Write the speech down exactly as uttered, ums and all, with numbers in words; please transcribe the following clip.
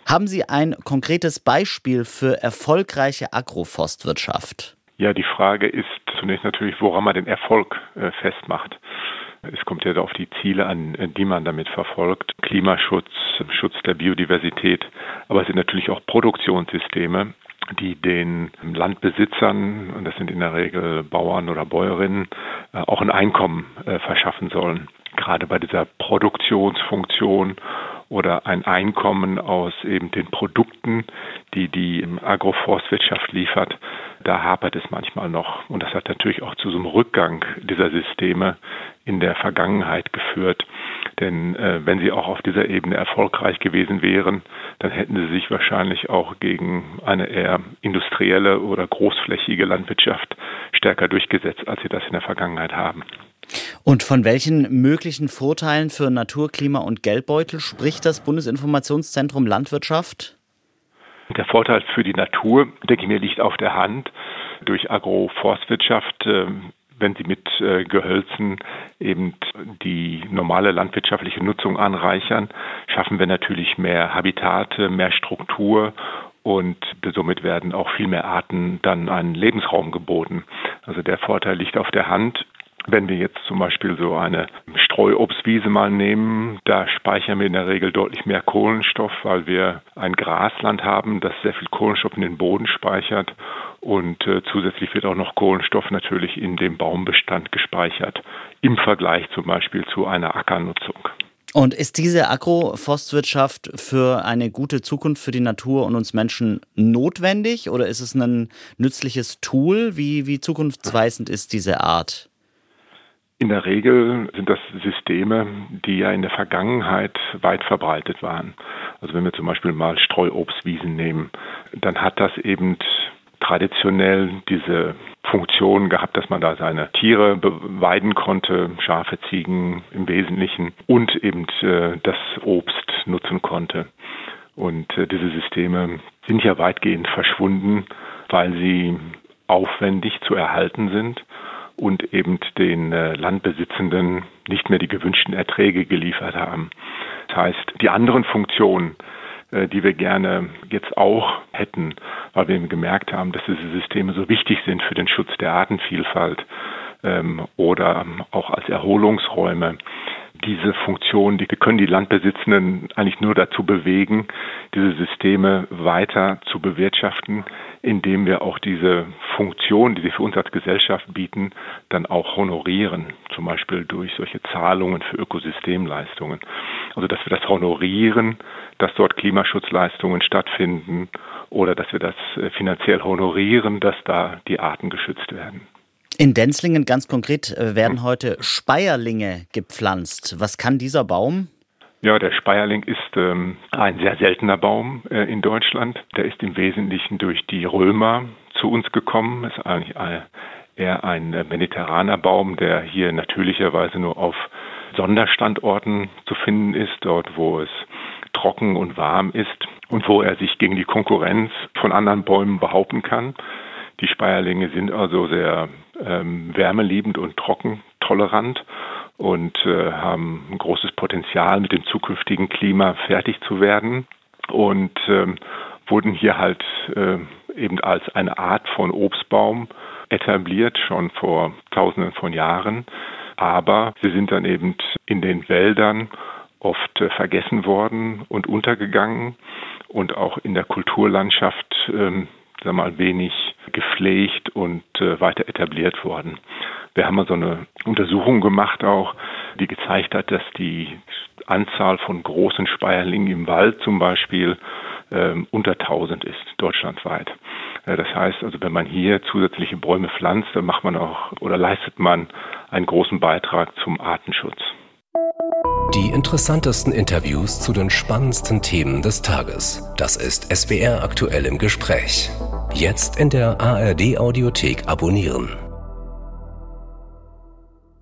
Haben Sie ein konkretes Beispiel für erfolgreiche Agroforstwirtschaft? Ja, die Frage ist zunächst natürlich, woran man den Erfolg äh, festmacht. Es kommt ja auf die Ziele an, die man damit verfolgt. Klimaschutz, Schutz der Biodiversität, aber es sind natürlich auch Produktionssysteme, die den Landbesitzern, und das sind in der Regel Bauern oder Bäuerinnen, äh, auch ein Einkommen äh, verschaffen sollen. Gerade bei dieser Produktionsfunktion oder ein Einkommen aus eben den Produkten, die die Agroforstwirtschaft liefert, da hapert es manchmal noch. Und das hat natürlich auch zu so einem Rückgang dieser Systeme in der Vergangenheit geführt. Denn äh, wenn sie auch auf dieser Ebene erfolgreich gewesen wären, dann hätten sie sich wahrscheinlich auch gegen eine eher industrielle oder großflächige Landwirtschaft stärker durchgesetzt, als sie das in der Vergangenheit haben. Und von welchen möglichen Vorteilen für Natur, Klima und Geldbeutel spricht das Bundesinformationszentrum Landwirtschaft? Der Vorteil für die Natur, denke ich mir, liegt auf der Hand. Durch Agroforstwirtschaft, wenn sie mit Gehölzen eben die normale landwirtschaftliche Nutzung anreichern, schaffen wir natürlich mehr Habitate, mehr Struktur. Und somit werden auch viel mehr Arten dann einen Lebensraum geboten. Also der Vorteil liegt auf der Hand. Wenn wir jetzt zum Beispiel so eine Streuobstwiese mal nehmen, da speichern wir in der Regel deutlich mehr Kohlenstoff, weil wir ein Grasland haben, das sehr viel Kohlenstoff in den Boden speichert. Und äh, zusätzlich wird auch noch Kohlenstoff natürlich in dem Baumbestand gespeichert, im Vergleich zum Beispiel zu einer Ackernutzung. Und ist diese Agroforstwirtschaft für eine gute Zukunft für die Natur und uns Menschen notwendig oder ist es ein nützliches Tool? Wie, wie zukunftsweisend ist diese Art? In der Regel sind das Systeme, die ja in der Vergangenheit weit verbreitet waren. Also wenn wir zum Beispiel mal Streuobstwiesen nehmen, dann hat das eben traditionell diese Funktion gehabt, dass man da seine Tiere weiden konnte, Schafe, Ziegen im Wesentlichen, und eben äh, das Obst nutzen konnte. Und äh, diese Systeme sind ja weitgehend verschwunden, weil sie aufwendig zu erhalten sind und eben den äh, Landbesitzenden nicht mehr die gewünschten Erträge geliefert haben. Das heißt, die anderen Funktionen, äh, die wir gerne jetzt auch hätten, weil wir eben gemerkt haben, dass diese Systeme so wichtig sind für den Schutz der Artenvielfalt ähm, oder auch als Erholungsräume, diese Funktion, die können die Landbesitzenden eigentlich nur dazu bewegen, diese Systeme weiter zu bewirtschaften, indem wir auch diese Funktion, die sie für uns als Gesellschaft bieten, dann auch honorieren, zum Beispiel durch solche Zahlungen für Ökosystemleistungen. Also dass wir das honorieren, dass dort Klimaschutzleistungen stattfinden oder dass wir das finanziell honorieren, dass da die Arten geschützt werden. In Denzlingen ganz konkret werden heute Speierlinge gepflanzt. Was kann dieser Baum? Ja, der Speierling ist ähm, ein sehr seltener Baum äh, in Deutschland. Der ist im Wesentlichen durch die Römer zu uns gekommen. Ist eigentlich ein, eher ein äh, mediterraner Baum, der hier natürlicherweise nur auf Sonderstandorten zu finden ist, dort wo es trocken und warm ist und wo er sich gegen die Konkurrenz von anderen Bäumen behaupten kann. Die Speierlinge sind also sehr ähm, wärmeliebend und trockentolerant und äh, haben ein großes Potenzial, mit dem zukünftigen Klima fertig zu werden und ähm, wurden hier halt äh, eben als eine Art von Obstbaum etabliert, schon vor Tausenden von Jahren. Aber sie sind dann eben in den Wäldern oft äh, vergessen worden und untergegangen und auch in der Kulturlandschaft ähm, sag mal, wenig gepflegt und äh, weiter etabliert worden. Wir haben mal so eine Untersuchung gemacht auch, die gezeigt hat, dass die Anzahl von großen Speierlingen im Wald zum Beispiel ähm, unter tausend ist, deutschlandweit. Äh, das heißt also, wenn man hier zusätzliche Bäume pflanzt, dann macht man auch oder leistet man einen großen Beitrag zum Artenschutz. Die interessantesten Interviews zu den spannendsten Themen des Tages. Das ist S W R aktuell im Gespräch. Jetzt in der A R D Audiothek abonnieren.